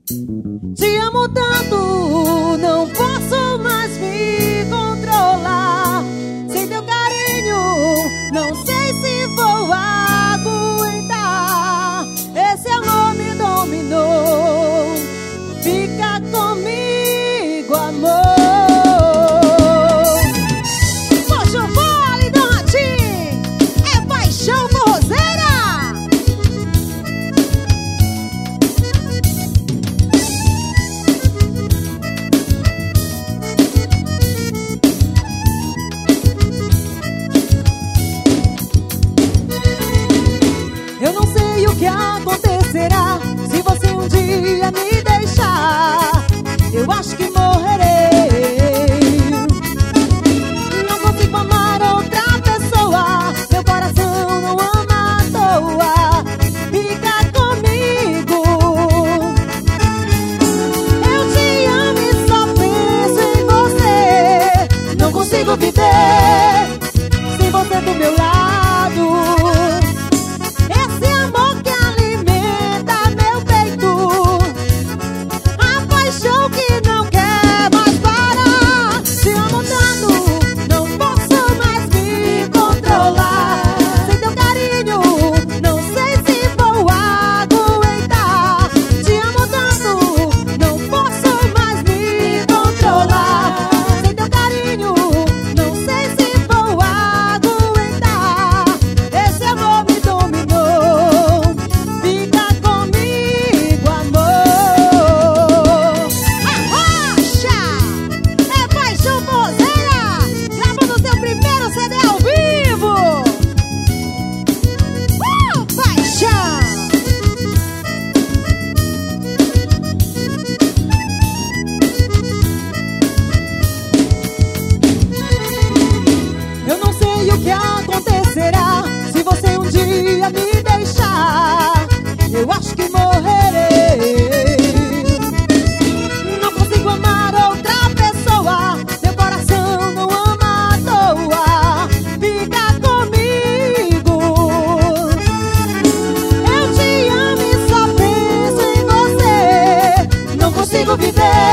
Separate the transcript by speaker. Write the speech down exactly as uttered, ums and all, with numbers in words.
Speaker 1: Te amo tanto, não posso mais me controlar. Sem teu carinho, não sei se vou aguentar. Esse amor me dominou. Fica comigo, amor. Poxa, vale, Dom Ratinho. É paixão forrozeira. Eu não sei o que acontecerá se você um dia me deixar. Eu acho que morrerei. Não consigo amar outra pessoa. Meu coração não ama à toa. Fica comigo. Eu te amo e só penso em você. Não consigo viver sem você do meu lado. O que acontecerá se você um dia me deixar? Eu acho que morrerei. Não consigo amar outra pessoa. Meu coração não ama à toa. Fica comigo. Eu te amo e só penso em você. Não consigo viver